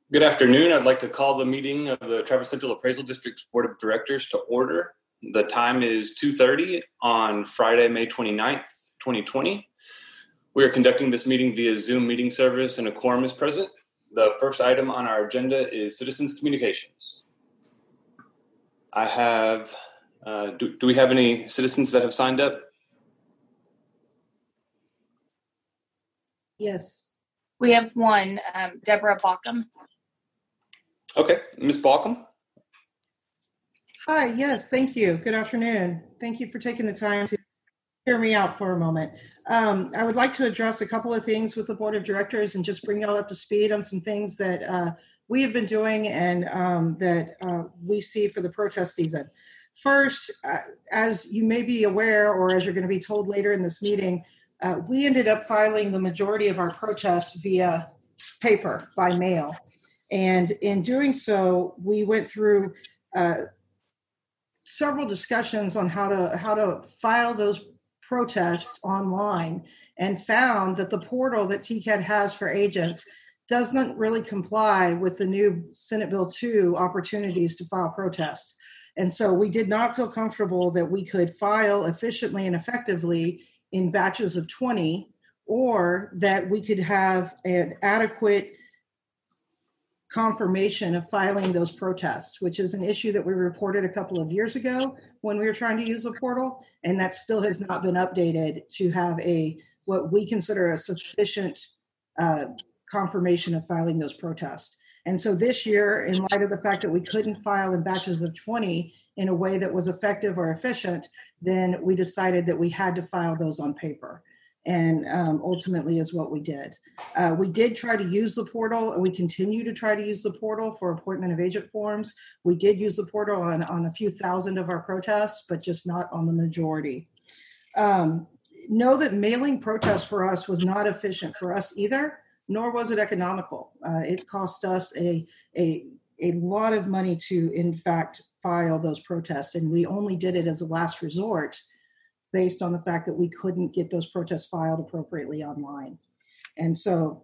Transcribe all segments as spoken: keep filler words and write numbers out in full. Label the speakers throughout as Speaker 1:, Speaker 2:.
Speaker 1: Good afternoon. I'd like to call the meeting of the Traverse Central Appraisal District's Board of Directors to order. The time is two thirty on Friday, May twenty-ninth, twenty twenty. We are conducting this meeting via Zoom meeting service and a quorum is present. The first item on our agenda is citizens communications. I have, uh, do, do we have any citizens that have signed up?
Speaker 2: Yes.
Speaker 3: We have one, um, Deborah Baucom.
Speaker 1: Okay, Miz Baucom.
Speaker 2: Hi, yes, thank you. Good afternoon. Thank you for taking the time to hear me out for a moment. Um, I would like to address a couple of things with the Board of Directors and just bring y'all up to speed on some things that uh, we have been doing and um, that uh, we see for the protest season. First, uh, as you may be aware, or as you're going to be told later in this meeting, uh, we ended up filing the majority of our protests via paper, by mail. And in doing so, we went through uh, several discussions on how to how to file those protests online and found that the portal that T C A D has for agents doesn't really comply with the new Senate Bill two opportunities to file protests. And so we did not feel comfortable that we could file efficiently and effectively in batches of twenty, or that we could have an adequate confirmation of filing those protests, which is an issue that we reported a couple of years ago when we were trying to use the portal, and that still has not been updated to have a what we consider a sufficient uh, confirmation of filing those protests. And so this year, in light of the fact that we couldn't file in batches of twenty in a way that was effective or efficient, then we decided that we had to file those on paper. And um, ultimately is what we did. Uh, we did try to use the portal, and we continue to try to use the portal for appointment of agent forms. We did use the portal on, on a few thousand of our protests, but just not on the majority. Um, know that mailing protests for us was not efficient for us either, nor was it economical. Uh, it cost us a, a, a lot of money to, in fact, file those protests, and we only did it as a last resort, based on the fact that we couldn't get those protests filed appropriately online. And so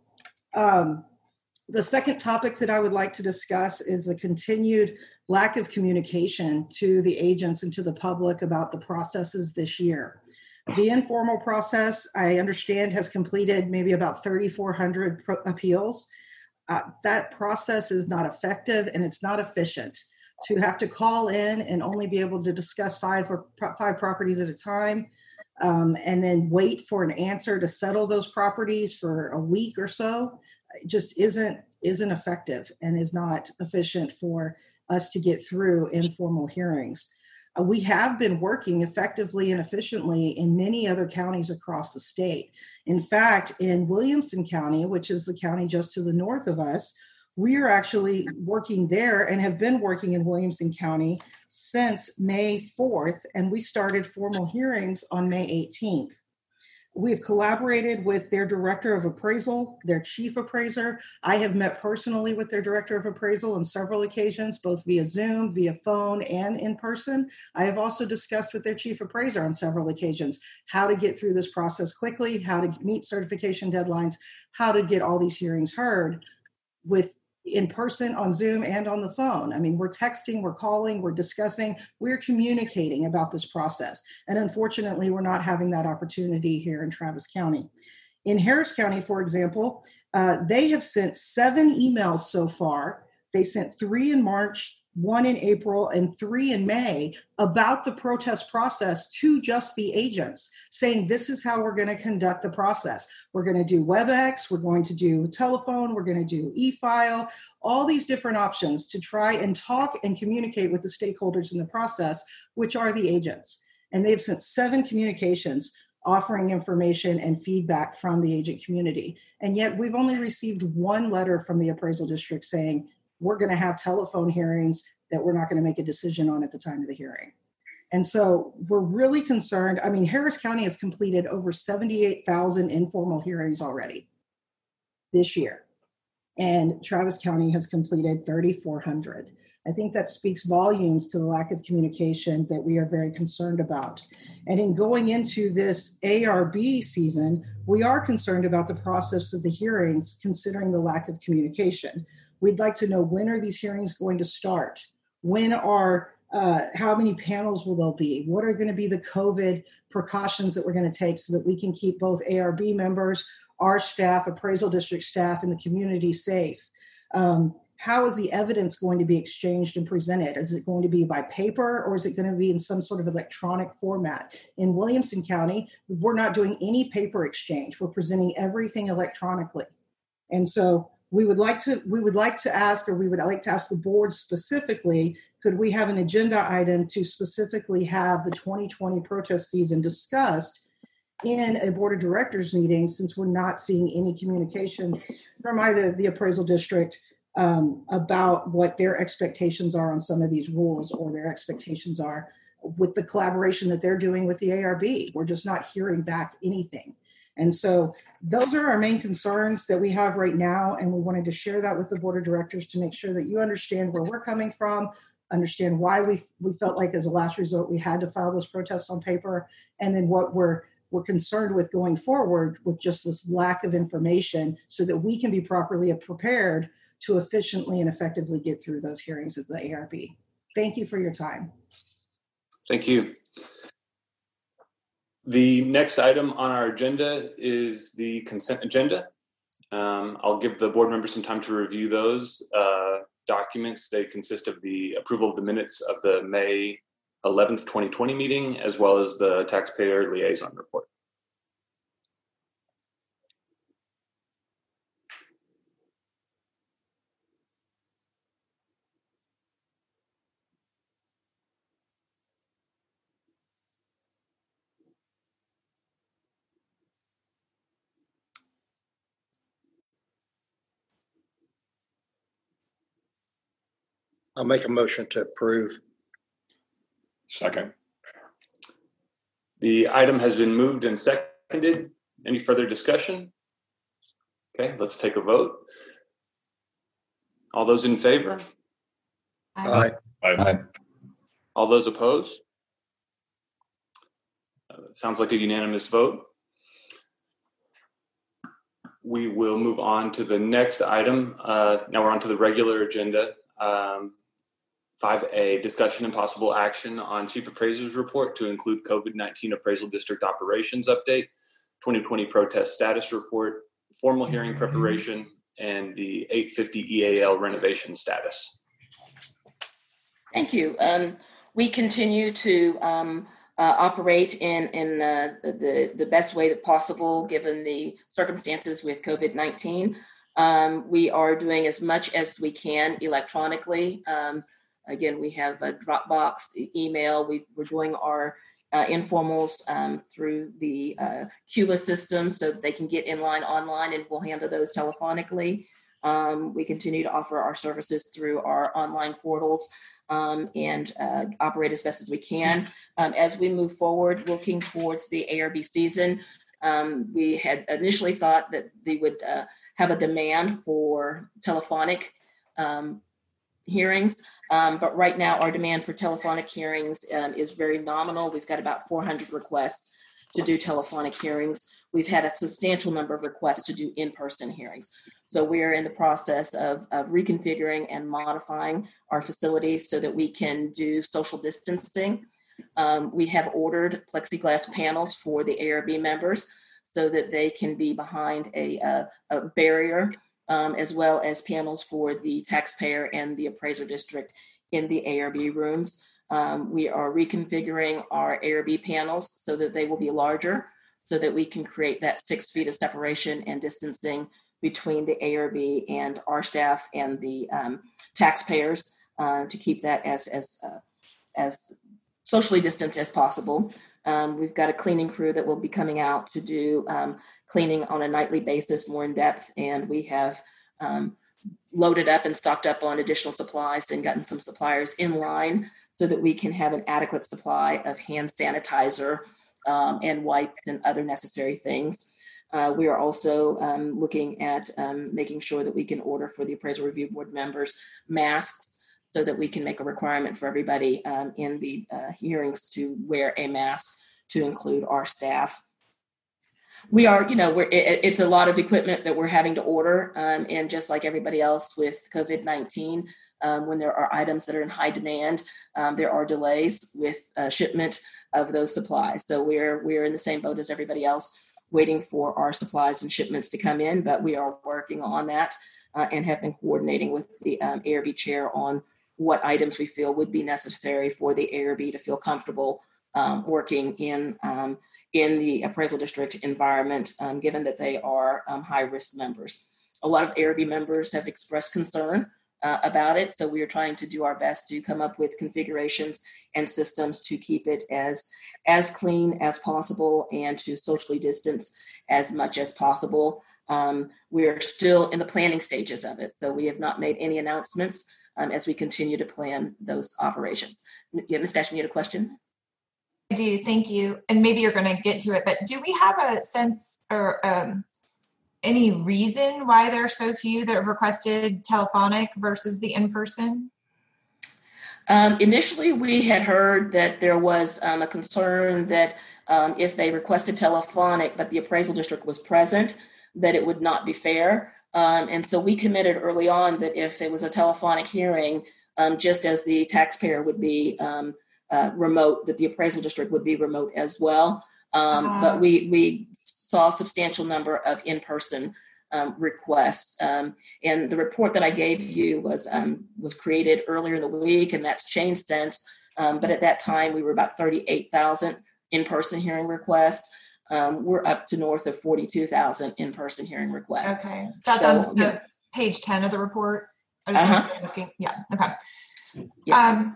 Speaker 2: um, the second topic that I would like to discuss is the continued lack of communication to the agents and to the public about the processes this year. The informal process, I understand, has completed maybe about thirty-four hundred pro- appeals. Uh, that process is not effective and it's not efficient. To have to call in and only be able to discuss five or five properties at a time, um, and then wait for an answer to settle those properties for a week or so, just isn't isn't effective and is not efficient for us to get through informal hearings. Uh, we have been working effectively and efficiently in many other counties across the state. In fact, in Williamson County, which is the county just to the north of us, we are actually working there and have been working in Williamson County since May fourth, and we started formal hearings on May eighteenth. We've collaborated with their director of appraisal, their chief appraiser. I have met personally with their director of appraisal on several occasions, both via Zoom, via phone, and in person. I have also discussed with their chief appraiser on several occasions how to get through this process quickly, how to meet certification deadlines, how to get all these hearings heard with in person, on Zoom, and on the phone. I mean, we're texting, we're calling, we're discussing, we're communicating about this process. And unfortunately, we're not having that opportunity here in Travis County. In Harris County, for example, uh, they have sent seven emails so far. They sent three in March, one in April, and three in May about the protest process to just the agents, saying this is how we're going to conduct the process. We're going to do WebEx, we're going to do telephone, we're going to do e-file, all these different options to try and talk and communicate with the stakeholders in the process, which are the agents. And they've sent seven communications offering information and feedback from the agent community. And yet we've only received one letter from the appraisal district saying, we're going to have telephone hearings that we're not going to make a decision on at the time of the hearing. And so we're really concerned. I mean, Harris County has completed over seventy-eight thousand informal hearings already this year. And Travis County has completed thirty-four hundred. I think that speaks volumes to the lack of communication that we are very concerned about. And in going into this A R B season, we are concerned about the process of the hearings, considering the lack of communication. We'd like to know, when are these hearings going to start? When are, uh, how many panels will there be? What are going to be the COVID precautions that we're going to take so that we can keep both A R B members, our staff, appraisal district staff, and the community safe? Um, how is the evidence going to be exchanged and presented? Is it going to be by paper, or is it going to be in some sort of electronic format? In Williamson County, we're not doing any paper exchange. We're presenting everything electronically. And so we would like to we would like to ask, or we would like to ask the board specifically, could we have an agenda item to specifically have the twenty twenty protest season discussed in a board of directors meeting, since we're not seeing any communication from either the appraisal district um, about what their expectations are on some of these rules, or their expectations are with the collaboration that they're doing with the A R B. We're just not hearing back anything. And so those are our main concerns that we have right now. And we wanted to share that with the board of directors to make sure that you understand where we're coming from, understand why we we felt like as a last resort we had to file those protests on paper, and then what we're we're concerned with going forward with just this lack of information, so that we can be properly prepared to efficiently and effectively get through those hearings at the A R B. Thank you for your time.
Speaker 1: Thank you. The next item on our agenda is the consent agenda. Um, I'll give the board members some time to review those uh, documents. They consist of the approval of the minutes of the May eleventh, twenty twenty meeting, as well as the taxpayer liaison report.
Speaker 4: I'll make a motion to approve.
Speaker 5: Second.
Speaker 1: The item has been moved and seconded. Any further discussion? Okay, let's take a vote. All those in favor?
Speaker 4: Aye.
Speaker 5: Aye.
Speaker 1: All those opposed? Uh, sounds like a unanimous vote. We will move on to the next item. Uh, now we're on to the regular agenda. Um, five A, discussion and possible action on Chief Appraiser's report to include COVID nineteen Appraisal District Operations Update, twenty twenty Protest Status Report, formal hearing preparation, and the eight fifty E A L renovation status.
Speaker 6: Thank you. Um, we continue to um, uh, operate in, in uh, the, the best way that possible given the circumstances with COVID nineteen. Um, we are doing as much as we can electronically. Um, again, we have a Dropbox, email. We, we're doing our uh, informals um, through the uh, Q L A system so that they can get in line online, and we'll handle those telephonically. Um, we continue to offer our services through our online portals um, and uh, operate as best as we can. Um, as we move forward, looking towards the A R B season, um, we had initially thought that we would uh, have a demand for telephonic um, hearings. Um, but right now our demand for telephonic hearings um, is very nominal. We've got about four hundred requests to do telephonic hearings. We've had a substantial number of requests to do in-person hearings. So we're in the process of, of reconfiguring and modifying our facilities so that we can do social distancing. Um, we have ordered plexiglass panels for the A R B members so that they can be behind a, a, a barrier, um, as well as panels for the taxpayer and the appraiser district in the A R B rooms. Um, we are reconfiguring our A R B panels so that they will be larger, so that we can create that six feet of separation and distancing between the A R B and our staff and the um, taxpayers uh, to keep that as, as, uh, as socially distanced as possible. Um, we've got a cleaning crew that will be coming out to do um, cleaning on a nightly basis, more in depth, and we have um, loaded up and stocked up on additional supplies and gotten some suppliers in line so that we can have an adequate supply of hand sanitizer um, and wipes and other necessary things. Uh, we are also um, looking at um, making sure that we can order for the appraisal review board members masks, so that we can make a requirement for everybody um, in the uh, hearings to wear a mask, to include our staff. We are, you know, we're, it, it's a lot of equipment that we're having to order. Um, and just like everybody else with COVID nineteen, um, when there are items that are in high demand, um, there are delays with uh, shipment of those supplies. So we're we're in the same boat as everybody else, waiting for our supplies and shipments to come in, but we are working on that uh, and have been coordinating with the um, A R B chair on what items we feel would be necessary for the A R B to feel comfortable um, working in um, in the appraisal district environment, um, given that they are um, high-risk members. A lot of A R B members have expressed concern uh, about it, so we are trying to do our best to come up with configurations and systems to keep it as, as clean as possible and to socially distance as much as possible. Um, we are still in the planning stages of it, so we have not made any announcements um, as we continue to plan those operations. Yeah, Miz Basham, you had a question?
Speaker 7: I do, thank you. And maybe you're going to get to it, but do we have a sense or um, any reason why there are so few that have requested telephonic versus the in-person?
Speaker 6: Um, initially, we had heard that there was um, a concern that um, if they requested telephonic, but the appraisal district was present, that it would not be fair. Um, and so we committed early on that if it was a telephonic hearing, um, just as the taxpayer would be um, Uh, remote, that the appraisal district would be remote as well. Um, uh, but we we saw a substantial number of in-person um, requests. Um, and the report that I gave you was um, was created earlier in the week, and that's changed since. Um, but at that time, we were about thirty-eight thousand in-person hearing requests. Um, we're up to north of forty-two thousand in-person hearing requests.
Speaker 7: Okay. That's so, on yeah. page ten of the report. I was
Speaker 6: uh-huh.
Speaker 7: looking. Yeah. Okay.
Speaker 6: Yeah.
Speaker 7: Um,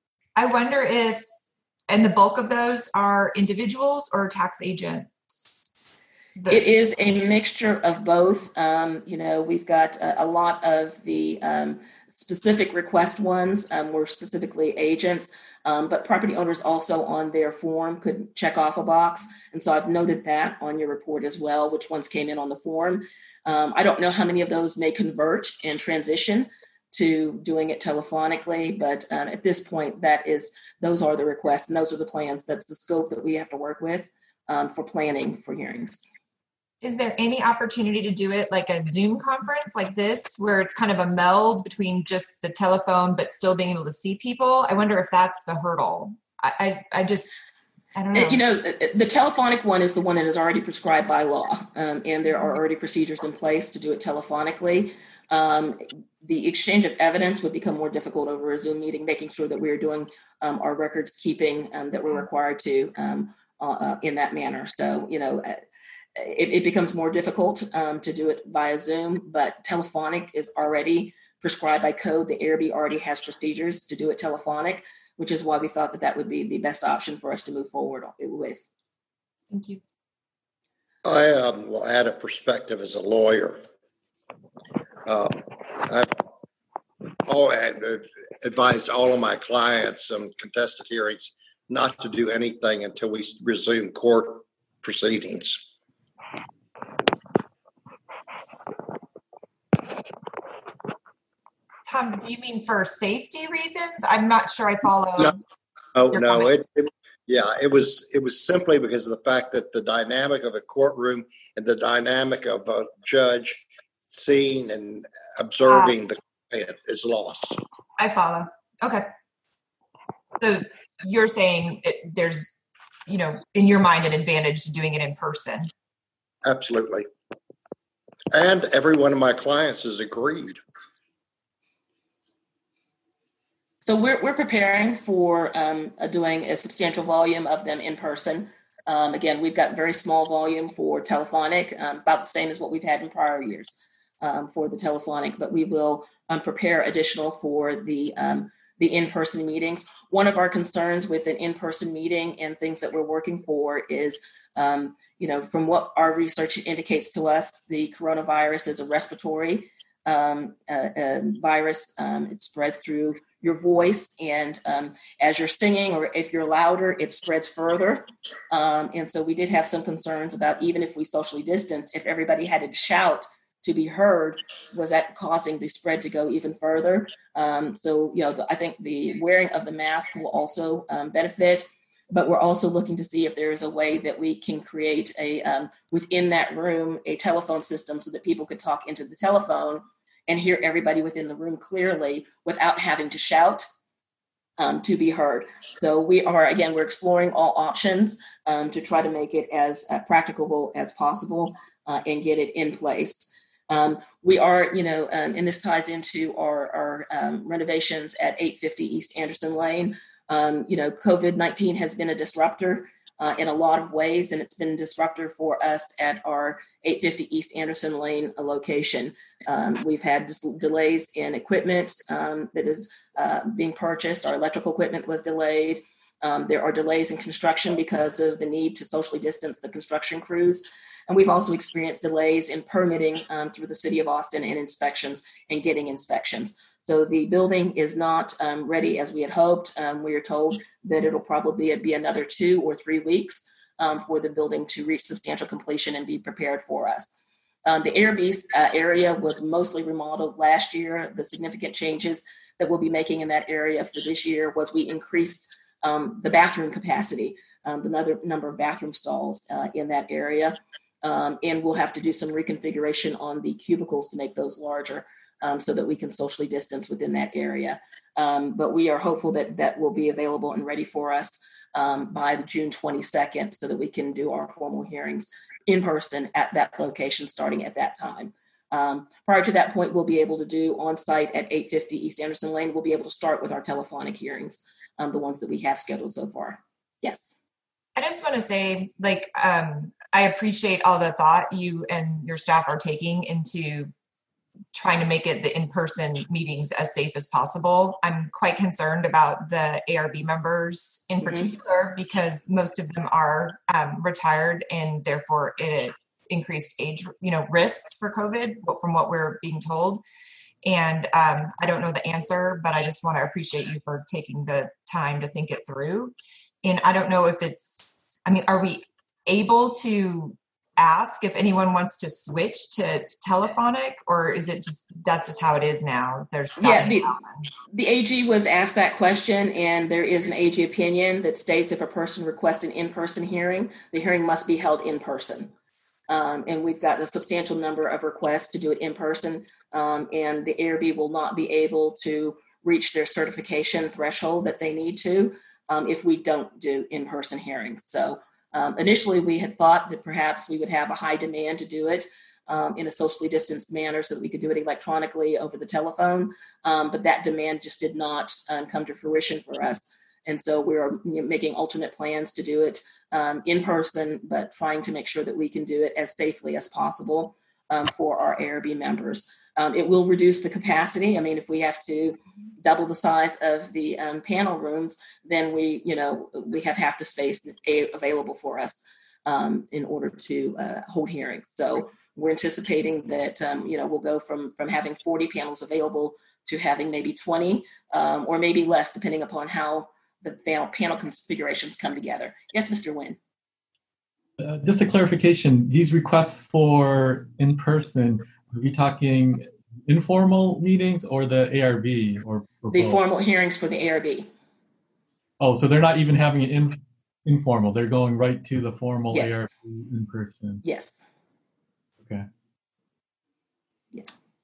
Speaker 7: I wonder if, and the bulk of those are individuals or tax agents? The-
Speaker 6: it is a mixture of both. Um, you know, we've got a, a lot of the um, specific request ones um, were specifically agents, um, but property owners also on their form could check off a box. And so I've noted that on your report as well, which ones came in on the form. Um, I don't know how many of those may convert and transition to doing it telephonically, but um, at this point, that is, those are the requests and those are the plans. That's the scope that we have to work with um, for planning for hearings.
Speaker 7: Is there any opportunity to do it like a Zoom conference like this, where it's kind of a meld between just the telephone, but still being able to see people? I wonder if that's the hurdle. I, I, I just, I don't know.
Speaker 6: You know, the telephonic one is the one that is already prescribed by law, um, and there are already procedures in place to do it telephonically. Um, the exchange of evidence would become more difficult over a Zoom meeting, making sure that we're doing um, our records keeping um, that we're required to um, uh, in that manner. So, you know, it, it becomes more difficult um, to do it via Zoom, but telephonic is already prescribed by code. The A R B already has procedures to do it telephonic, which is why we thought that that would be the best option for us to move forward with.
Speaker 7: Thank you.
Speaker 4: I um, will add a perspective as a lawyer. Um, I've all, advised all of my clients in contested hearings not to do anything until we resume court proceedings.
Speaker 7: Tom, do you mean for safety reasons? I'm not sure I follow.
Speaker 4: No, oh, no. It, it, yeah, it was it was simply because of the fact that the dynamic of a courtroom and the dynamic of a judge seeing and observing uh, the client is lost.
Speaker 7: I follow. Okay. So you're saying it, there's, you know, in your mind, an advantage to doing it in person.
Speaker 4: Absolutely. And every one of my clients has agreed.
Speaker 6: So we're we're preparing for um, uh, doing a substantial volume of them in person. Um, again, we've got very small volume for telephonic, um, about the same as what we've had in prior years um, for the telephonic, but we will um, prepare additional for the um, the in-person meetings. One of our concerns with an in-person meeting and things that we're working for is, um, you know, from what our research indicates to us, the coronavirus is a respiratory um, uh, uh, virus. Um, it spreads through your voice, and um, as you're singing or if you're louder, it spreads further. Um, and so we did have some concerns about, even if we socially distance, if everybody had to shout to be heard, was that causing the spread to go even further? Um, so, you know, the, I think the wearing of the mask will also um, benefit. but we're also looking to see if there is a way that we can create a, um, within that room, a telephone system so that people could talk into the telephone and hear everybody within the room clearly without having to shout um, to be heard. So we are, again, we're exploring all options um, to try to make it as uh, practicable as possible uh, and get it in place. Um, we are, you know, um, and this ties into our, our um, renovations at eight fifty East Anderson Lane. Um, you know, COVID nineteen has been a disruptor uh, in a lot of ways, and it's been a disruptor for us at our eight fifty East Anderson Lane location. Um, we've had dis- delays in equipment um, that is uh, being purchased. Our electrical equipment was delayed. Um, there are delays in construction because of the need to socially distance the construction crews. And we've also experienced delays in permitting um, through the city of Austin and inspections and getting inspections. So the building is not um, ready as we had hoped. Um, we are told that it'll probably be another two or three weeks um, for the building to reach substantial completion and be prepared for us. Um, the A R B uh, area was mostly remodeled last year. The significant changes that we'll be making in that area for this year was we increased um, the bathroom capacity, um, the other number of bathroom stalls uh, in that area. Um, and we'll have to do some reconfiguration on the cubicles to make those larger um, so that we can socially distance within that area. Um, but we are hopeful that that will be available and ready for us um, by the June twenty-second so that we can do our formal hearings in person at that location starting at that time. Um, prior to that point, we'll be able to do on-site at eight fifty East Anderson Lane. We'll be able to start with our telephonic hearings, um, the ones that we have scheduled so far. Yes.
Speaker 7: I just want to say, like, um, I appreciate all the thought you and your staff are taking into trying to make it the in-person meetings as safe as possible. I'm quite concerned about the A R B members in particular mm-hmm. because most of them are um, retired and therefore it increased age, you know, risk for COVID from what we're being told. And um, I don't know the answer, but I just want to appreciate you for taking the time to think it through. And I don't know if it's, I mean, are we able to ask if anyone wants to switch to telephonic, or is it just, that's just how it is now? There's
Speaker 6: yeah, the, the A G was asked that question, and there is an A G opinion that states if a person requests an in-person hearing, the hearing must be held in person. Um, and we've got a substantial number of requests to do it in person, um, and the A R B will not be able to reach their certification threshold that they need to um, if we don't do in-person hearings. So um, initially we had thought that perhaps we would have a high demand to do it um, in a socially distanced manner so that we could do it electronically over the telephone, um, but that demand just did not um, come to fruition for us. And so we're making alternate plans to do it um, in person, but trying to make sure that we can do it as safely as possible um, for our A R B members. Um, it will reduce the capacity. I mean, if we have to double the size of the um, panel rooms, then we, you know, we have half the space available for us um, in order to uh, hold hearings. So we're anticipating that, um, you know, we'll go from, from having forty panels available to having maybe twenty um, or maybe less, depending upon how the panel, panel configurations come together. Yes, Mister Nguyen.
Speaker 8: Uh, just a clarification, these requests for in-person, are we talking informal meetings or the A R B? or, or
Speaker 6: The
Speaker 8: both?
Speaker 6: formal hearings for the A R B.
Speaker 8: Oh, so they're not even having it in, informal. They're going right to the formal
Speaker 6: yes.
Speaker 8: A R B in person.
Speaker 6: Yes.
Speaker 8: Okay.
Speaker 6: Yeah.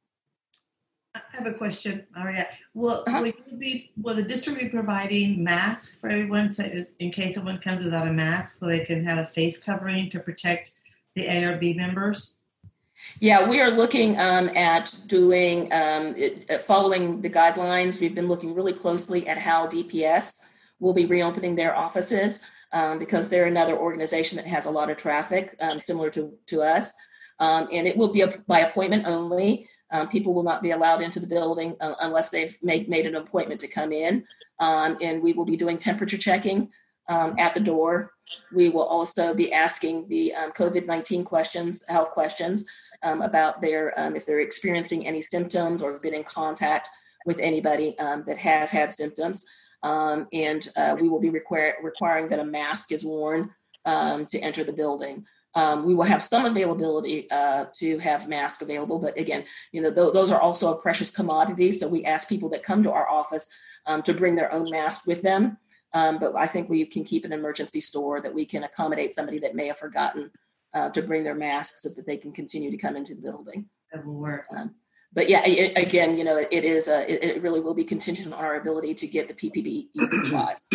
Speaker 9: I have a question, Aria. Will,
Speaker 6: Uh-huh.
Speaker 9: will you be? Will the district be providing masks for everyone, so in case someone comes without a mask, so they can have a face covering to protect the A R B members?
Speaker 6: Yeah, we are looking um, at doing, um, it, uh, following the guidelines. We've been looking really closely at how D P S will be reopening their offices um, because they're another organization that has a lot of traffic, um, similar to, to us. Um, and it will be a, by appointment only. Um, people will not be allowed into the building uh, unless they've made, made an appointment to come in. Um, and we will be doing temperature checking um, at the door. We will also be asking the um, COVID nineteen questions, health questions um, about their, um, if they're experiencing any symptoms or have been in contact with anybody um, that has had symptoms. Um, and uh, we will be require, requiring that a mask is worn um, to enter the building. Um, we will have some availability uh, to have masks available, but again, you know, th- those are also a precious commodity. So we ask people that come to our office um, to bring their own mask with them Um, but I think we can keep an emergency store that we can accommodate somebody that may have forgotten uh, to bring their mask so that they can continue to come into the building.
Speaker 9: That will work.
Speaker 6: Um, but yeah, it, again, you know, it, it is, a, it, it really will be contingent on our ability to get the P P E supplies.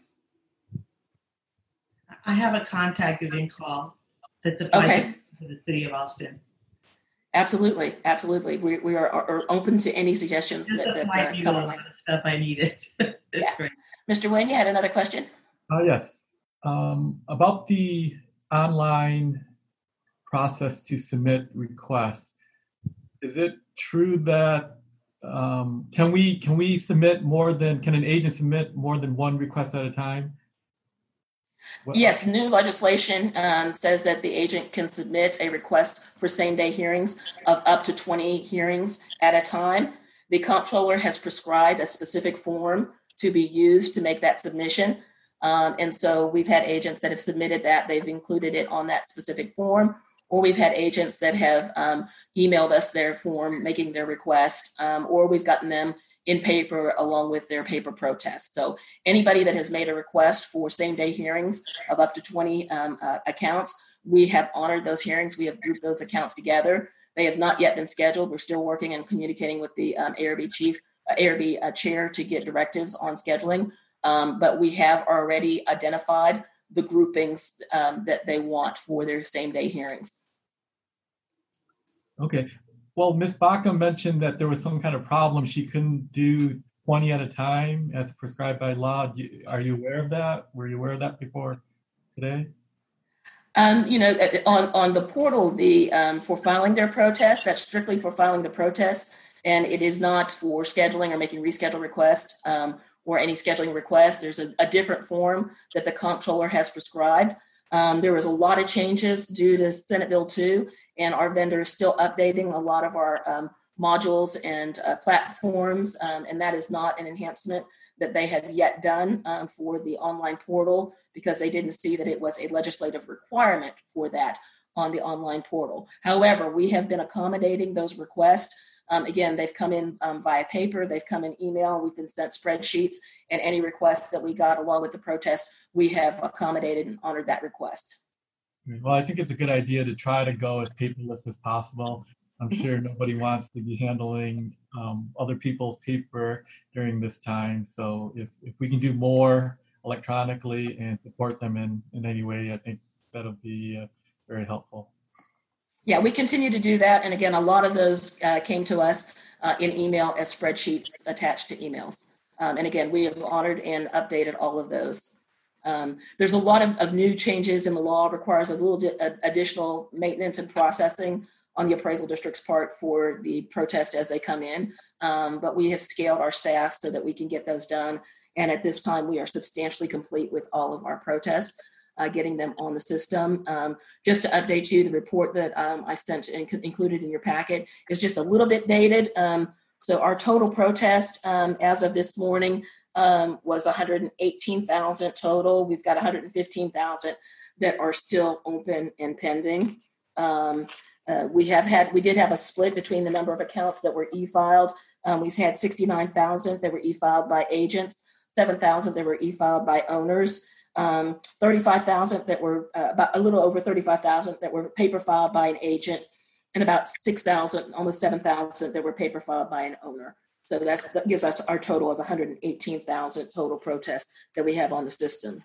Speaker 9: I have a contact you can call that's applies
Speaker 6: Okay.
Speaker 9: to the city of Austin.
Speaker 6: Absolutely, absolutely. We we are, are open to any suggestions
Speaker 9: Just
Speaker 6: that, that
Speaker 9: applied
Speaker 6: uh,
Speaker 9: you
Speaker 6: come
Speaker 9: a
Speaker 6: along.
Speaker 9: lot of stuff I needed. That's
Speaker 6: Yeah.
Speaker 9: great.
Speaker 6: Mister Nguyen, you had another question?
Speaker 8: Uh, yes. Um, about the online process to submit requests, is it true that um, can we can we submit more than can an agent submit more than one request at a time? What-
Speaker 6: Yes, new legislation um, says that the agent can submit a request for same-day hearings of up to twenty hearings at a time. The comptroller has prescribed a specific form to be used to make that submission. Um, and so we've had agents that have submitted that. They've included it on that specific form, or we've had agents that have um, emailed us their form making their request, um, or we've gotten them in paper along with their paper protest. So anybody that has made a request for same-day hearings of up to twenty um, uh, accounts, we have honored those hearings. We have grouped those accounts together. They have not yet been scheduled. We're still working and communicating with the um, A R B chief, uh, A R B uh, chair to get directives on scheduling. Um, but we have already identified the groupings um, that they want for their same-day hearings.
Speaker 8: Okay. Well, Miz Baca mentioned that there was some kind of problem. She couldn't do twenty at a time as prescribed by law. Do you- Are you aware of that? Were you aware of that before today?
Speaker 6: Um, you know, on, on the portal, the um, for filing their protest, that's strictly for filing the protest, and it is not for scheduling or making reschedule requests um, or any scheduling requests. There's a, a different form that the comptroller has prescribed. Um, there was a lot of changes due to Senate Bill two, and our vendor is still updating a lot of our um, modules and uh, platforms, um, and that is not an enhancement that they have yet done um, for the online portal because they didn't see that it was a legislative requirement for that on the online portal. However, we have been accommodating those requests. Um, again, they've come in um, via paper, they've come in email, we've been sent spreadsheets, and any requests that we got along with the protest, we have accommodated and honored that request.
Speaker 8: Well, I think it's a good idea to try to go as paperless as possible. I'm sure nobody wants to be handling um, other people's paper during this time. So if, if we can do more electronically and support them in, in any way, I think that'll be uh, very helpful.
Speaker 6: Yeah, we continue to do that. And again, a lot of those uh, came to us uh, in email as spreadsheets attached to emails. Um, and again, we have honored and updated all of those. Um, there's a lot of, of new changes in the law, requires a little bit of additional maintenance and processing on the appraisal district's part for the protests as they come in. Um, but we have scaled our staff so that we can get those done. And at this time, we are substantially complete with all of our protests, uh, getting them on the system. Um, just to update you, the report that um, I sent and included in your packet is just a little bit dated. Um, so our total protest um, as of this morning um, was one hundred eighteen thousand total. We've got one hundred fifteen thousand that are still open and pending. Um, uh, we have had, we did have a split between the number of accounts that were e-filed. Um, we've had sixty-nine thousand that were e-filed by agents, seven thousand that were e-filed by owners, um, thirty-five thousand that were uh, about a little over thirty-five thousand that were paper filed by an agent, and about six thousand, almost seven thousand that were paper filed by an owner. So that, that gives us our total of one hundred eighteen thousand total protests that we have on the system.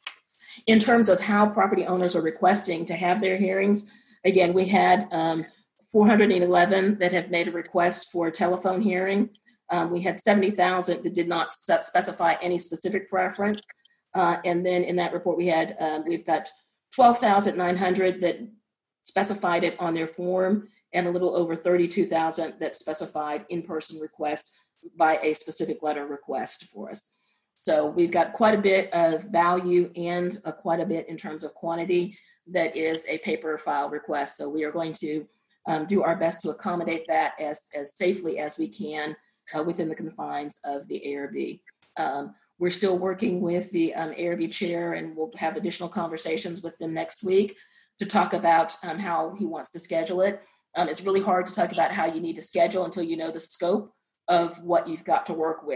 Speaker 6: In terms of how property owners are requesting to have their hearings, again, we had um, four hundred eleven that have made a request for a telephone hearing. Um, we had seventy thousand that did not specify any specific preference. Uh, and then in that report, we had, um, we've got twelve thousand nine hundred that specified it on their form, and a little over thirty-two thousand that specified in-person request by a specific letter request for us. So we've got quite a bit of value and uh, quite a bit in terms of quantity that is a paper file request. So we are going to um, do our best to accommodate that as, as safely as we can uh, within the confines of the A R B. Um, we're still working with the um, A R B chair, and we'll have additional conversations with them next week to talk about um, how he wants to schedule it. Um, it's really hard to talk about how you need to schedule until you know the scope of what you've got to work with.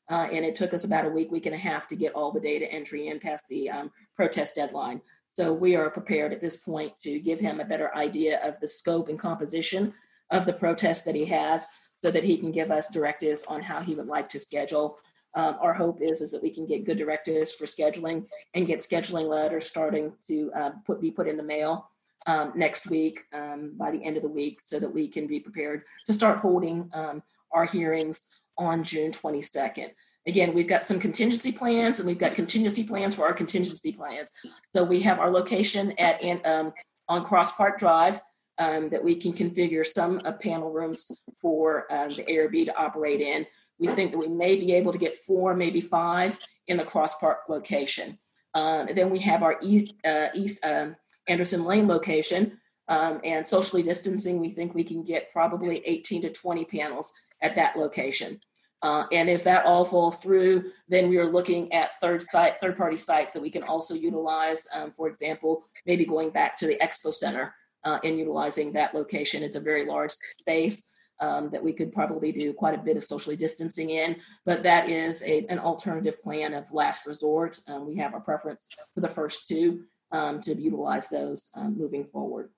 Speaker 6: Uh, and it took us about a week, week and a half to get all the data entry in past the um, protest deadline. So we are prepared at this point to give him a better idea of the scope and composition of the protest that he has so that he can give us directives on how he would like to schedule. Um, our hope is, is that we can get good directives for scheduling and get scheduling letters starting to uh, put, be put in the mail um, next week um, by the end of the week so that we can be prepared to start holding um, our hearings on June twenty-second. Again, we've got some contingency plans and we've got contingency plans for our contingency plans. So we have our location at um, on Cross Park Drive um, that we can configure some uh, panel rooms for um, the A R B to operate in. We think that we may be able to get four, maybe five in the Cross Park location. Um, and then we have our East, uh, East um, Anderson Lane location um, and socially distancing. We think we can get probably eighteen to twenty panels at that location. Uh, and if that all falls through, then we are looking at third site, third party sites that we can also utilize. Um, for example, maybe going back to the Expo Center uh, and utilizing that location. It's a very large space um, that we could probably do quite a bit of socially distancing in, but that is a, an alternative plan of last resort. Um, we have our preference for the first two um, to utilize those um, moving forward.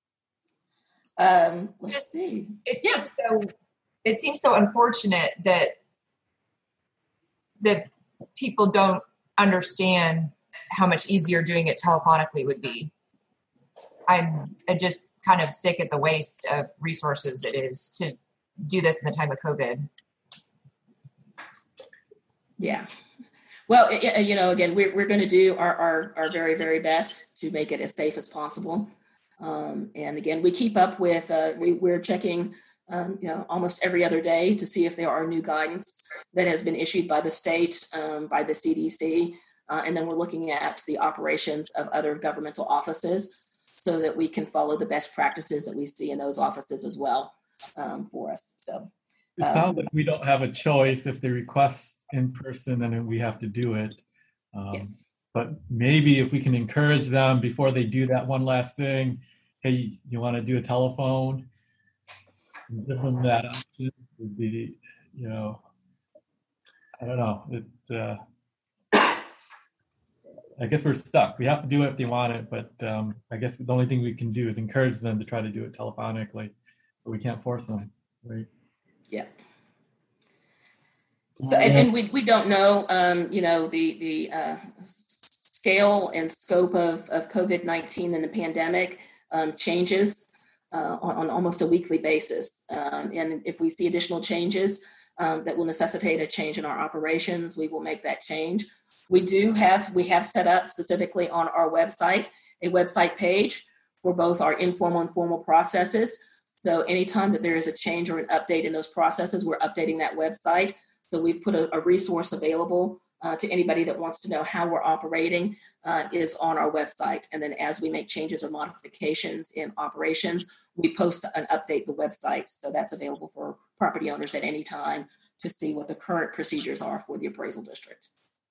Speaker 6: Um, let's
Speaker 7: Just
Speaker 6: see.
Speaker 7: It
Speaker 6: Yeah.
Speaker 7: seems so. It seems so unfortunate that that people don't understand how much easier doing it telephonically would be. I'm just kind of sick at the waste of resources it is to do this in the time of COVID.
Speaker 6: Yeah. Well, you know, again, we're, we're going to do our, our, our very, very best to make it as safe as possible. Um, and again, we keep up with, uh, we, we're checking, um, you know, almost every other day to see if there are new guidance that has been issued by the state, um, by the C D C. Uh, and then we're looking at the operations of other governmental offices so that we can follow the best practices that we see in those offices as well um, for us. So
Speaker 8: it um, sounds like we don't have a choice. If they request in person, then we have to do it. Um, yes. But maybe if we can encourage them before they do that one last thing, hey, you want to do a telephone? Give them that option would be, you know, I don't know. It, uh, I guess we're stuck. We have to do it if they want it, but um, I guess the only thing we can do is encourage them to try to do it telephonically, but we can't force them, right?
Speaker 6: Yeah. So, and, and we we don't know, um, you know, the the uh, scale and scope of of COVID nineteen and the pandemic um, changes uh, on, on almost a weekly basis, um, and if we see additional changes um, that will necessitate a change in our operations, we will make that change. We do have, we have set up specifically on our website, a website page for both our informal and formal processes. So anytime that there is a change or an update in those processes, we're updating that website. So we've put a, a resource available uh, to anybody that wants to know how we're operating uh, is on our website. And then as we make changes or modifications in operations, we post and update the website. So that's available for property owners at any time to see what the current procedures are for the appraisal district.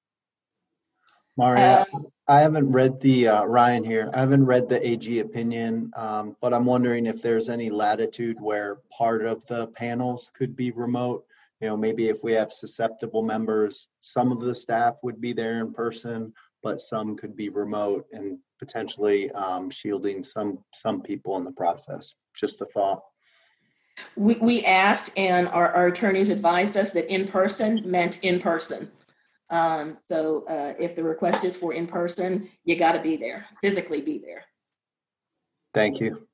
Speaker 10: Maria, um, I haven't read the, uh, Ryan here, I haven't read the A G opinion, um, but I'm wondering if there's any latitude where part of the panels could be remote. You know, maybe if we have susceptible members, some of the staff would be there in person, but some could be remote and potentially um, shielding some some people in the process. Just a thought.
Speaker 6: We, we asked and our, our attorneys advised us that in person meant in person. Um, so uh, if the request is for in person, you got to be there, physically be there.
Speaker 10: Thank you.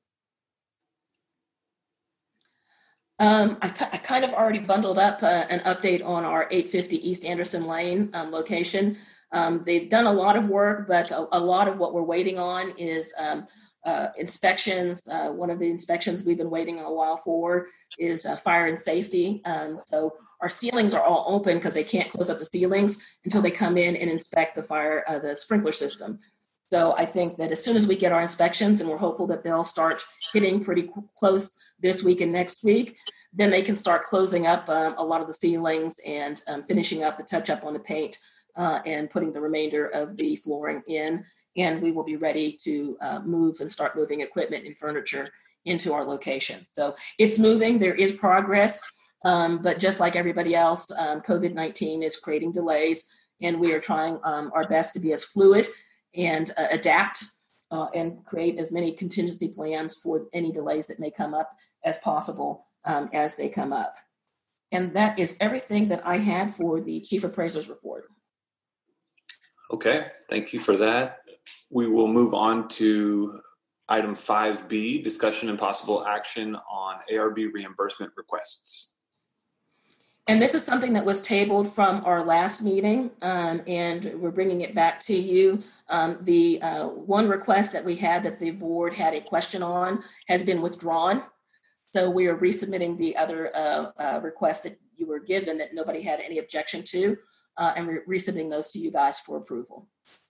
Speaker 6: Um, I, I kind of already bundled up uh, an update on our eight fifty East Anderson Lane um, location. Um, they've done a lot of work, but a, a lot of what we're waiting on is um, uh, inspections. Uh, one of the inspections we've been waiting a while for is uh, fire and safety. Um, so our ceilings are all open because they can't close up the ceilings until they come in and inspect the fire, uh, the sprinkler system. So I think that as soon as we get our inspections, and we're hopeful that they'll start hitting pretty close this week and next week, then they can start closing up um, a lot of the ceilings and um, finishing up the touch up on the paint uh, and putting the remainder of the flooring in. And we will be ready to uh, move and start moving equipment and furniture into our location. So it's moving. There is progress. Um, but just like everybody else, um, COVID nineteen is creating delays, and we are trying um, our best to be as fluid and uh, adapt uh, and create as many contingency plans for any delays that may come up as possible um, as they come up. And that is everything that I had for the Chief Appraiser's report.
Speaker 1: Okay, thank you for that. We will move on to item five B, discussion and possible action on A R B reimbursement requests.
Speaker 6: And this is something that was tabled from our last meeting, um, and we're bringing it back to you. Um, the uh, one request that we had that the board had a question on has been withdrawn. So we are resubmitting the other uh, uh, requests that you were given that nobody had any objection to, uh, and we're resubmitting those to you guys for approval.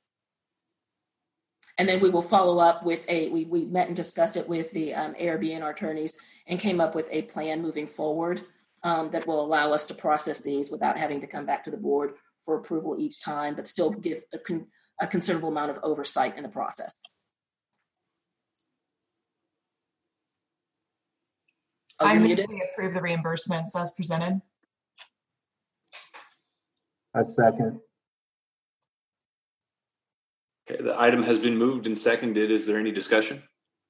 Speaker 6: And then we will follow up with a, we, we met and discussed it with the um, A R B and our attorneys and came up with a plan moving forward um, that will allow us to process these without having to come back to the board for approval each time, but still give a, con- a considerable amount of oversight in the process. Oh,
Speaker 7: I
Speaker 6: you're
Speaker 7: move
Speaker 6: muted?
Speaker 7: we approve the reimbursements as presented.
Speaker 10: I second.
Speaker 1: Okay, the item has been moved and seconded. Is there any discussion?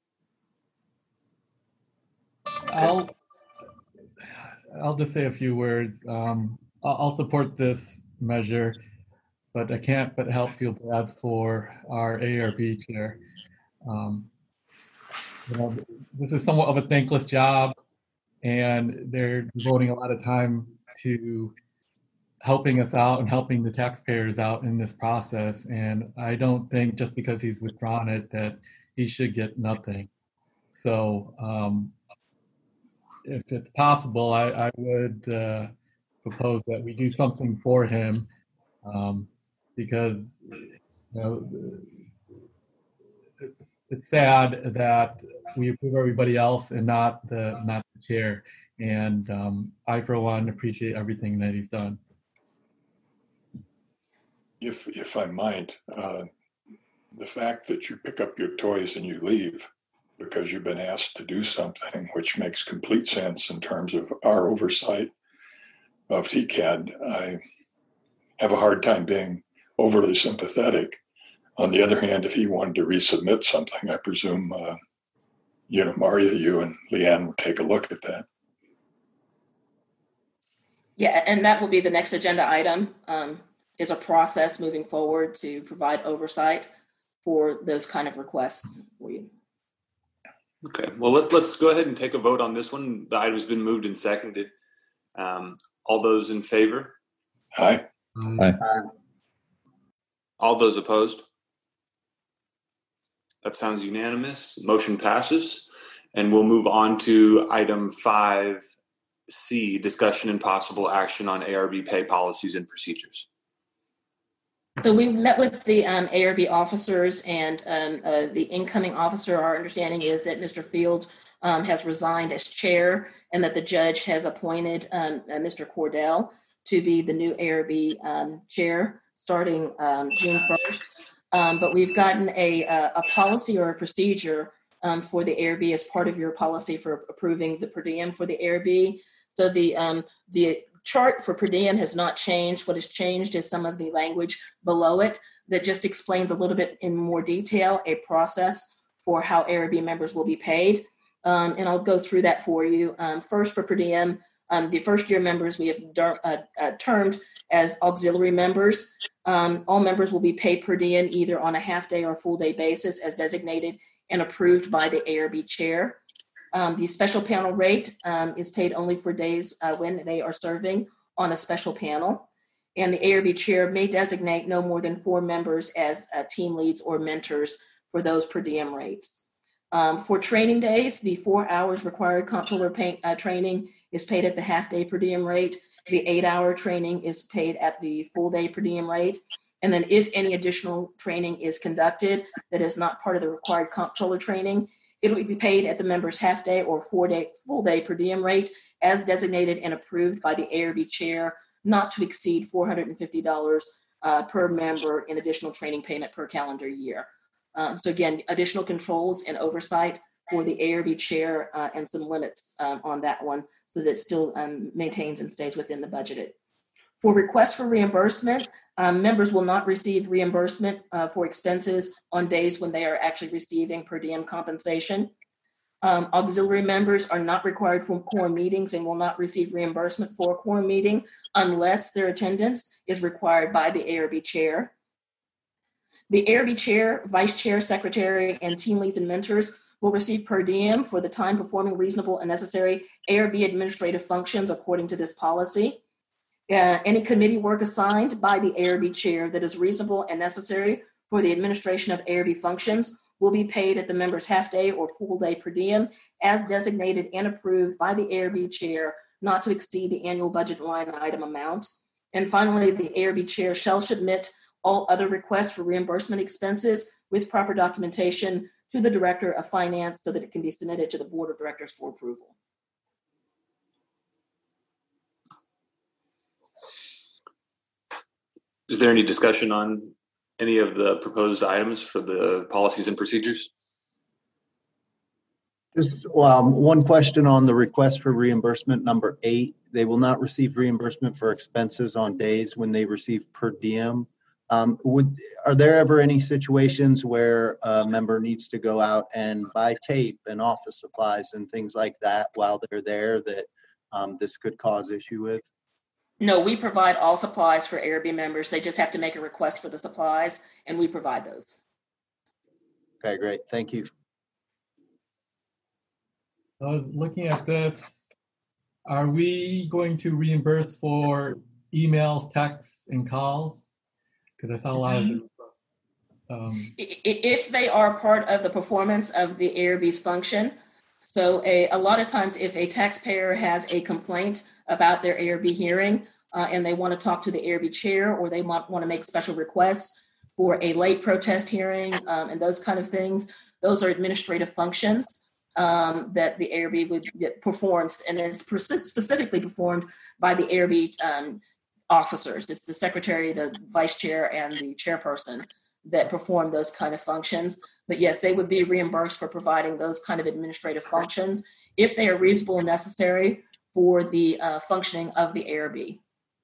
Speaker 8: I'll I'll just say a few words. Um, I'll I'll support this measure, but I can't but help feel bad for our A R B chair. Um, you know, this is somewhat of a thankless job, and they're devoting a lot of time to helping us out and helping the taxpayers out in this process. And I don't think just because he's withdrawn it that he should get nothing. So um, if it's possible, I, I would uh, propose that we do something for him um, because, you know, it's, it's sad that we approve everybody else and not the, not the chair. And um, I, for one, appreciate everything that he's done.
Speaker 5: If if I might, uh, the fact that you pick up your toys and you leave because you've been asked to do something, which makes complete sense in terms of our oversight of T C A D, I have a hard time being overly sympathetic. On the other hand, if he wanted to resubmit something, I presume, uh, you know, Maria, you and Leanne would take a look at that.
Speaker 6: Yeah, and that will be the next agenda item. Um, is a process moving forward to provide oversight for those kind of requests for you.
Speaker 1: Okay, well, let, let's go ahead and take a vote on this one. The item's been moved and seconded. Um, all those in favor?
Speaker 5: Aye.
Speaker 10: Aye.
Speaker 1: All those opposed? That sounds unanimous. Motion passes. And we'll move on to item five C, discussion and possible action on A R B pay policies and procedures.
Speaker 6: So we met with the um, A R B officers and um, uh, the incoming officer. Our understanding is that Mister Fields um, has resigned as chair and that the judge has appointed um, uh, Mister Cordell to be the new A R B um, chair starting um, June first. Um, but we've gotten a, a, a policy or a procedure um, for the A R B as part of your policy for approving the per diem for the A R B. So the um, the chart for per diem has not changed. What has changed is some of the language below it that just explains a little bit in more detail a process for how A R B members will be paid. Um, and I'll go through that for you. Um, first, for per diem, um, the first year members we have der- uh, uh, termed as auxiliary members. Um, all members will be paid per diem either on a half day or full day basis as designated and approved by the A R B chair. Um, the special panel rate um, is paid only for days uh, when they are serving on a special panel. And the A R B chair may designate no more than four members as uh, team leads or mentors for those per diem rates. Um, for training days, the four hours required comptroller pay, uh, training is paid at the half day per diem rate. The eight hour training is paid at the full day per diem rate. And then if any additional training is conducted that is not part of the required comptroller training, it will be paid at the member's half day or four day full day per diem rate as designated and approved by the A R B chair, not to exceed four hundred fifty dollars uh, per member in additional training payment per calendar year. Um, so again, additional controls and oversight for the A R B chair uh, and some limits um, on that one so that it still um, maintains and stays within the budgeted. For requests for reimbursement, um, members will not receive reimbursement uh, for expenses on days when they are actually receiving per diem compensation. Um, auxiliary members are not required for quorum meetings and will not receive reimbursement for a quorum meeting unless their attendance is required by the A R B chair. The A R B chair, vice chair, secretary, and team leads and mentors will receive per diem for the time performing reasonable and necessary A R B administrative functions according to this policy. Uh, any committee work assigned by the A R B chair that is reasonable and necessary for the administration of A R B functions will be paid at the member's half-day or full-day per diem as designated and approved by the A R B chair, not to exceed the annual budget line item amount. And finally, the A R B chair shall submit all other requests for reimbursement expenses with proper documentation to the Director of Finance so that it can be submitted to the Board of Directors for approval.
Speaker 1: Is there any discussion on any of the proposed items for the policies and procedures?
Speaker 10: Just um, one question on the request for reimbursement number eight. They will not receive reimbursement for expenses on days when they receive per diem. Um, would, are there ever any situations where a member needs to go out and buy tape and office supplies and things like that while they're there that um, this could cause issue with?
Speaker 6: No, we provide all supplies for A R B members. They just have to make a request for the supplies, and we provide those.
Speaker 10: Okay, great. Thank you.
Speaker 8: So looking at this, are we going to reimburse for emails, texts, and calls? Because I saw a lot of this. Um,
Speaker 6: if they are part of the performance of the A R B's function, so a, a lot of times if a taxpayer has a complaint about their A R B hearing uh, and they want to talk to the A R B chair, or they want, want to make special requests for a late protest hearing um, and those kind of things, those are administrative functions um, that the A R B would get performs, and is specifically performed by the A R B um, officers. It's the secretary, the vice chair, and the chairperson that perform those kind of functions. But yes, they would be reimbursed for providing those kind of administrative functions if they are reasonable and necessary for the uh, functioning of the A R B.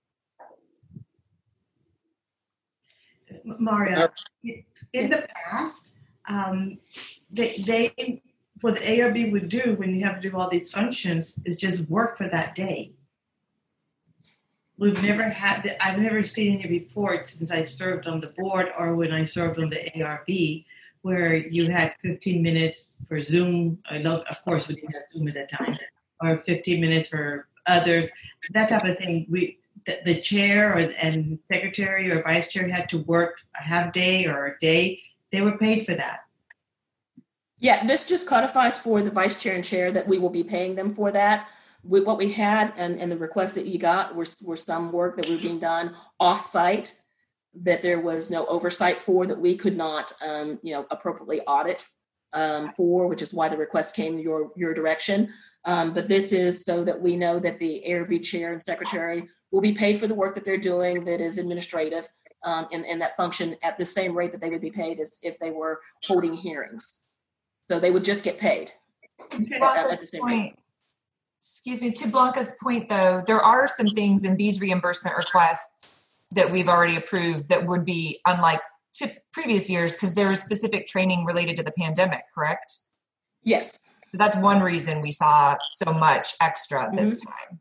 Speaker 9: Maria, in the past, um, they, they, what the A R B would do when you have to do all these functions is just work for that day. We've never had, the, I've never seen any reports since I've served on the board or when I served on the A R B where you had fifteen minutes for Zoom. I love, of course, we didn't have Zoom at that time, or fifteen minutes for others, that type of thing. We, the, the chair or, and secretary or vice chair had to work a half day or a day. They were paid for that.
Speaker 6: Yeah, this just codifies for the vice chair and chair that we will be paying them for that. We, what we had and, and the request that you got were, were some work that was being done off-site that there was no oversight for, that we could not, um, you know, appropriately audit um, for, which is why the request came your your direction. Um, but this is so that we know that the A R B chair and secretary will be paid for the work that they're doing that is administrative um, in, in that function at the same rate that they would be paid as if they were holding hearings. So they would just get paid
Speaker 7: Okay.
Speaker 6: at, at the same rate.
Speaker 7: Excuse me, to Blanca's point, though, there are some things in these reimbursement requests that we've already approved that would be unlike to previous years because there is specific training related to the pandemic, correct?
Speaker 6: Yes.
Speaker 7: So that's one reason we saw so much extra this mm-hmm. time.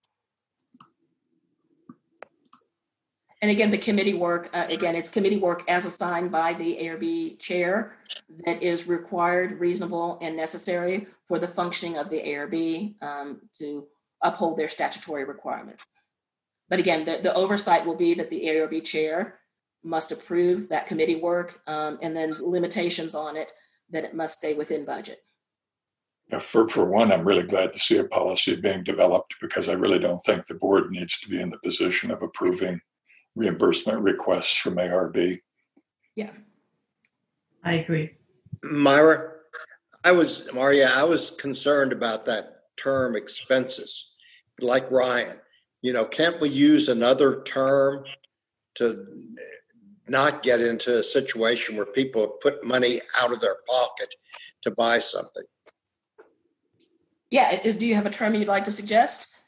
Speaker 6: And again, the committee work, uh, again, it's committee work as assigned by the A R B chair that is required, reasonable, and necessary for the functioning of the A R B um, to uphold their statutory requirements. But again, the, the oversight will be that the A R B chair must approve that committee work um, and then limitations on it that it must stay within budget.
Speaker 5: Yeah, for, for one, I'm really glad to see a policy being developed because I really don't think the board needs to be in the position of approving reimbursement requests from A R B.
Speaker 6: Yeah,
Speaker 9: I agree.
Speaker 4: Myra, I was, Maria, I was concerned about that term expenses. Like Ryan, you know, can't we use another term to not get into a situation where people have put money out of their pocket to buy something?
Speaker 6: Yeah, uh, do you have a term you'd like to suggest?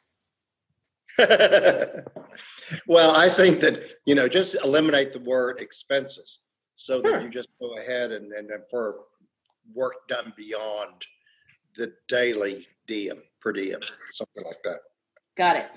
Speaker 4: Well, I think that, you know, just eliminate the word expenses so that
Speaker 6: Sure.
Speaker 4: you just go ahead and, and for work done beyond the daily diem, per diem, something like that.
Speaker 6: Got it.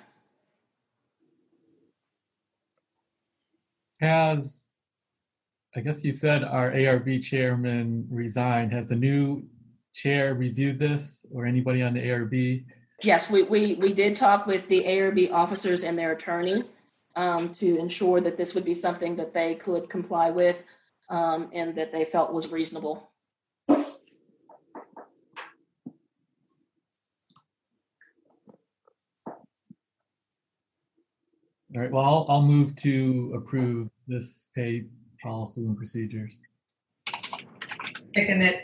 Speaker 8: Has, I guess you said our A R B chairman resigned. Has the new chair reviewed this, or anybody on the A R B?
Speaker 6: Yes, we, we, we did talk with the A R B officers and their attorney um, to ensure that this would be something that they could comply with um, and that they felt was reasonable.
Speaker 8: All right, well, I'll, I'll move to approve this pay policy and procedures.
Speaker 9: Second it.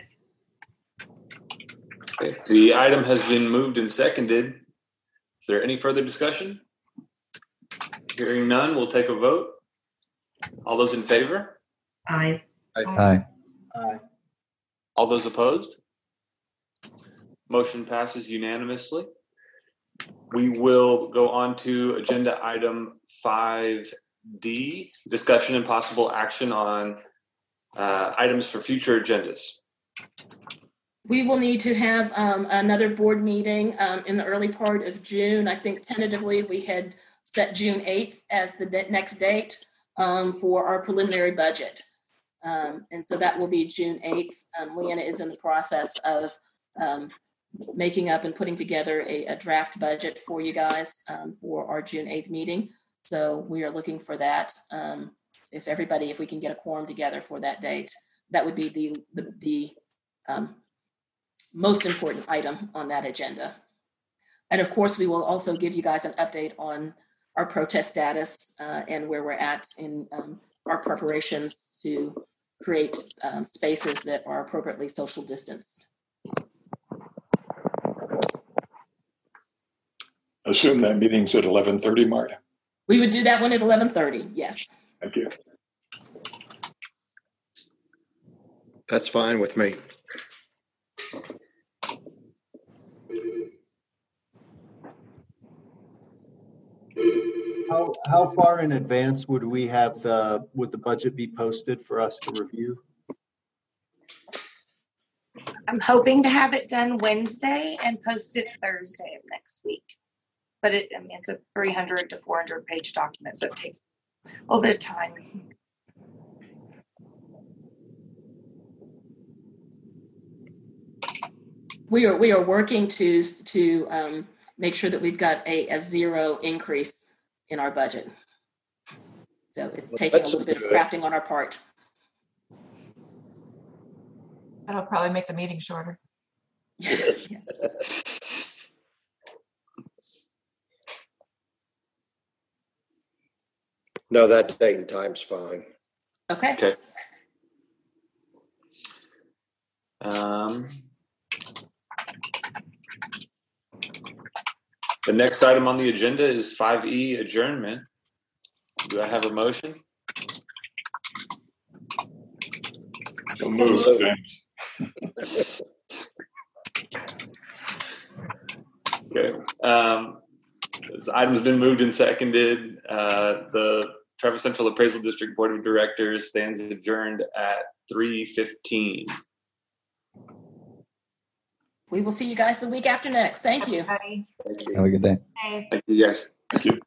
Speaker 1: Okay. The item has been moved and seconded. Is there any further discussion? Hearing none, we'll take a vote. All those in favor?
Speaker 9: Aye.
Speaker 10: Aye. Aye.
Speaker 1: All those opposed? Motion passes unanimously. We will go on to agenda item five D, discussion and possible action on uh, items for future agendas.
Speaker 6: We will need to have um, another board meeting um, in the early part of June. I think tentatively we had set June eighth as the de- next date um, for our preliminary budget. Um, and so that will be June eighth. Um, Leanna is in the process of um, making up and putting together a, a draft budget for you guys um, for our June eighth meeting. So we are looking for that. Um, if everybody, if we can get a quorum together for that date, that would be the, the, the um, most important item on that agenda. And of course, we will also give you guys an update on our protest status uh, and where we're at in um, our preparations to create um, spaces that are appropriately social distanced.
Speaker 5: Assume that meeting's at eleven thirty, Marta.
Speaker 6: We would do that one at eleven thirty, yes.
Speaker 5: Thank you.
Speaker 4: That's fine with me.
Speaker 10: How, how far in advance would we have the, would the budget be posted for us to review?
Speaker 3: I'm hoping to have it done Wednesday and posted Thursday of next week. But it, I mean, it's a three hundred to four hundred page document, so it takes a little bit of time.
Speaker 6: We are we are working to to um, make sure that we've got a, a zero increase in our budget. So it's
Speaker 4: Well,
Speaker 6: taking a
Speaker 4: that's
Speaker 6: little bit of
Speaker 4: good.
Speaker 6: crafting on our part.
Speaker 7: That'll probably make the meeting shorter.
Speaker 4: Yes.
Speaker 6: Yeah.
Speaker 4: No, that date and time's fine.
Speaker 6: Okay.
Speaker 1: Okay. Um, the next item on the agenda is five E, adjournment. Do I have a motion?
Speaker 5: So move,
Speaker 4: So-
Speaker 5: James.
Speaker 1: Okay. Um, the item's been moved and seconded. Uh, the Traverse Central Appraisal District Board of Directors stands adjourned at three fifteen.
Speaker 6: We will see you guys the week after next. Thank you.
Speaker 7: Everybody,
Speaker 4: Thank you.
Speaker 11: Have a good day.
Speaker 7: safe.
Speaker 1: Thank you, guys.
Speaker 5: Thank you.